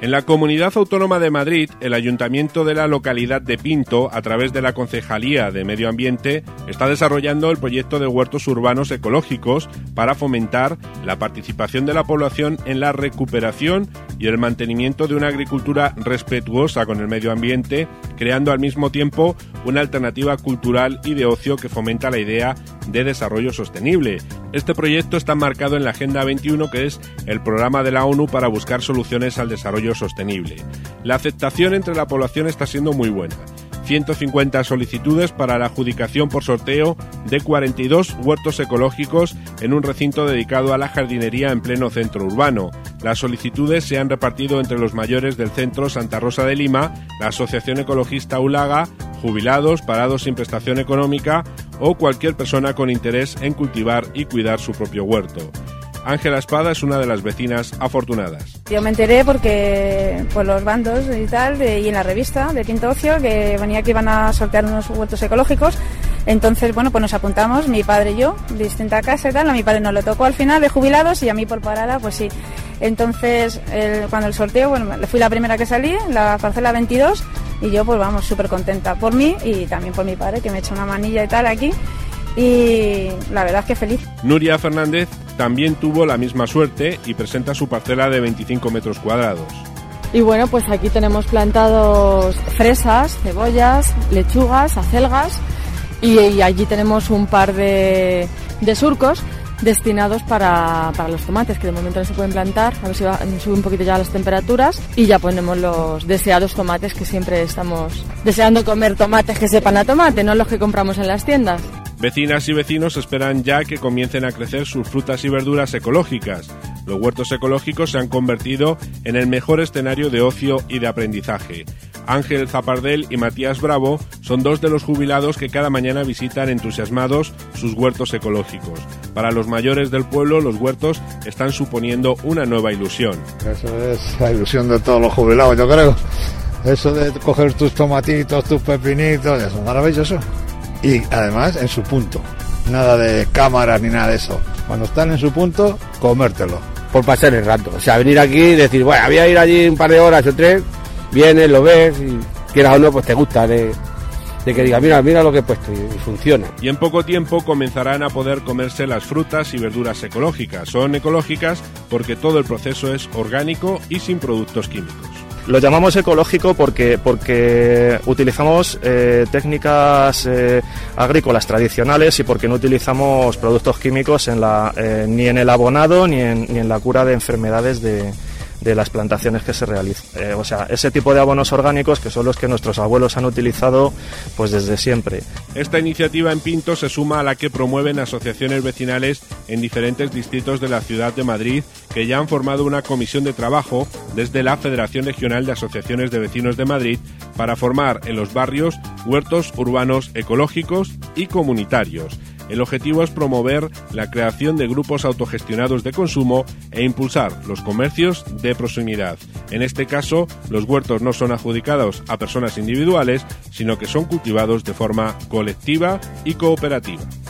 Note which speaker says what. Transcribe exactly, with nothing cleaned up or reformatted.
Speaker 1: En la Comunidad Autónoma de Madrid, el Ayuntamiento de la localidad de Pinto, a través de la Concejalía de Medio Ambiente, está desarrollando el proyecto de huertos urbanos ecológicos para fomentar la participación de la población en la recuperación y el mantenimiento de una agricultura respetuosa con el medio ambiente, creando al mismo tiempo una alternativa cultural y de ocio que fomenta la idea de desarrollo sostenible. Este proyecto está marcado en la Agenda veintiuno, que es el programa de la ONU para buscar soluciones al desarrollo sostenible. La aceptación entre la población está siendo muy buena. ciento cincuenta solicitudes para la adjudicación por sorteo de cuarenta y dos huertos ecológicos en un recinto dedicado a la jardinería en pleno centro urbano. Las solicitudes se han repartido entre los mayores del centro Santa Rosa de Lima, la Asociación Ecologista Ulaga, jubilados, parados sin prestación económica o cualquier persona con interés en cultivar y cuidar su propio huerto. Ángela Espada es una de las vecinas afortunadas.
Speaker 2: Yo me enteré porque por los bandos y tal, de, y en la revista de Pinto Ocio, que venía que iban a sortear unos huertos ecológicos. Entonces, bueno, pues nos apuntamos, mi padre y yo, distinta casa y tal. A mi padre nos lo tocó al final de jubilados y a mí por parada, pues sí. Entonces, el, cuando el sorteo, bueno, fui la primera que salí, la parcela veintidós, y yo pues vamos, súper contenta por mí y también por mi padre, que me echa una manilla y tal aquí. Y la verdad es que feliz.
Speaker 1: Nuria Fernández también tuvo la misma suerte y presenta su parcela de veinticinco metros cuadrados.
Speaker 3: Y bueno, pues aquí tenemos plantados fresas, cebollas, lechugas, acelgas y, y allí tenemos un par de, de surcos destinados para, para los tomates, que de momento no se pueden plantar, a ver si va, sube un poquito ya las temperaturas y ya ponemos los deseados tomates, que siempre estamos deseando comer tomates que sepan a tomate, no los que compramos en las tiendas.
Speaker 1: Vecinas y vecinos esperan ya que comiencen a crecer sus frutas y verduras ecológicas. Los huertos ecológicos se han convertido en el mejor escenario de ocio y de aprendizaje. Ángel Zapardel y Matías Bravo son dos de los jubilados que cada mañana visitan entusiasmados sus huertos ecológicos. Para los mayores del pueblo, los huertos están suponiendo una nueva ilusión.
Speaker 4: Eso es la ilusión de todos los jubilados, yo creo. Eso de coger tus tomatitos, tus pepinitos, eso es maravilloso. Y además en su punto, nada de cámaras ni nada de eso. Cuando están en su punto, comértelo.
Speaker 5: Por pasar el rato, o sea, venir aquí y decir, bueno, voy a ir allí un par de horas o tres, vienes, lo ves y quieras o no, pues te gusta de, de que diga, mira, mira lo que he puesto y, y funciona.
Speaker 1: Y en poco tiempo comenzarán a poder comerse las frutas y verduras ecológicas. Son ecológicas porque todo el proceso es orgánico y sin productos químicos.
Speaker 6: Lo llamamos ecológico porque, porque utilizamos eh, técnicas eh, agrícolas tradicionales y porque no utilizamos productos químicos en la, eh, ni en el abonado ni en, ni en la cura de enfermedades de, de las plantaciones que se realizan. Eh, o sea, ese tipo de abonos orgánicos que son los que nuestros abuelos han utilizado pues desde siempre.
Speaker 1: Esta iniciativa en Pinto se suma a la que promueven asociaciones vecinales en diferentes distritos de la ciudad de Madrid, que ya han formado una comisión de trabajo desde la Federación Regional de Asociaciones de Vecinos de Madrid para formar en los barrios huertos urbanos ecológicos y comunitarios. El objetivo es promover la creación de grupos autogestionados de consumo e impulsar los comercios de proximidad. En este caso, los huertos no son adjudicados a personas individuales, sino que son cultivados de forma colectiva y cooperativa.